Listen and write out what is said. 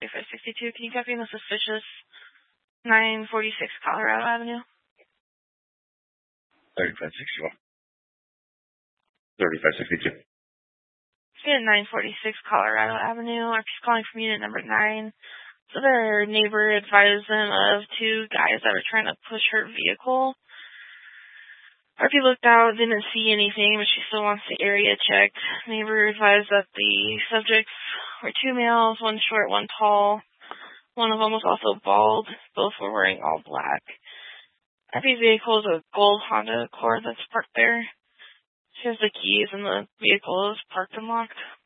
3562. Can you copy the suspicious 946 Colorado Avenue? 3561. 3562. Unit 946 Colorado Avenue. I'm just calling from unit number 9. So their neighbor advised them of two guys that were trying to push her vehicle. RP looked out, didn't see anything, but she still wants the area checked. Neighbor advised that the subjects were two males, one short, one tall. One of them was also bald. Both were wearing all black. RP's vehicle is a gold Honda Accord that's parked there. She has the keys and the vehicle is parked and locked.